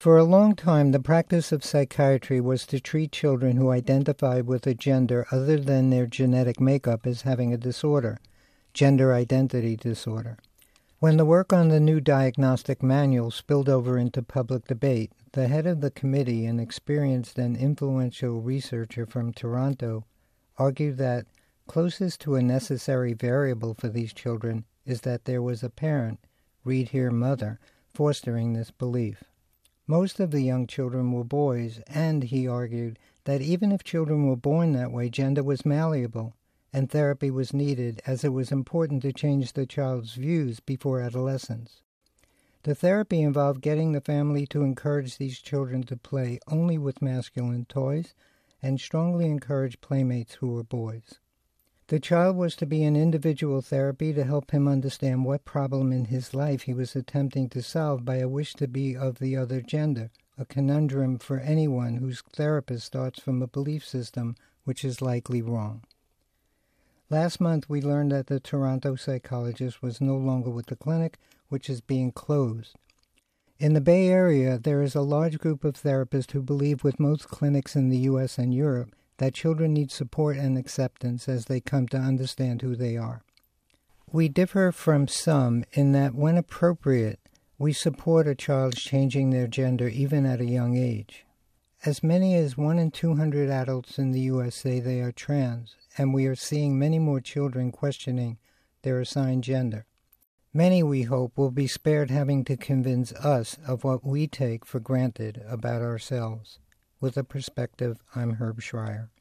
For a long time, the practice of psychiatry was to treat children who identified with a gender other than their genetic makeup as having a disorder, gender identity disorder. When the work on the new diagnostic manual spilled over into public debate, the head of the committee, an experienced and influential researcher from Toronto, argued that closest to a necessary variable for these children is that there was a parent, read here mother, fostering this belief. Most of the young children were boys, and he argued that even if children were born that way, gender was malleable, and therapy was needed as it was important to change the child's views before adolescence. The therapy involved getting the family to encourage these children to play only with masculine toys and strongly encourage playmates who were boys. The child was to be in individual therapy to help him understand what problem in his life he was attempting to solve by a wish to be of the other gender, a conundrum for anyone whose therapist starts from a belief system which is likely wrong. Last month we learned that the Toronto psychologist was no longer with the clinic, which is being closed. In the Bay Area, there is a large group of therapists who believe, with most clinics in the U.S. and Europe, that children need support and acceptance as they come to understand who they are. We differ from some in that, when appropriate, we support a child's changing their gender even at a young age. As many as 1 in 200 adults in the U.S. say they are trans, and we are seeing many more children questioning their assigned gender. Many, we hope, will be spared having to convince us of what we take for granted about ourselves. With a Perspective, I'm Herb Schreier.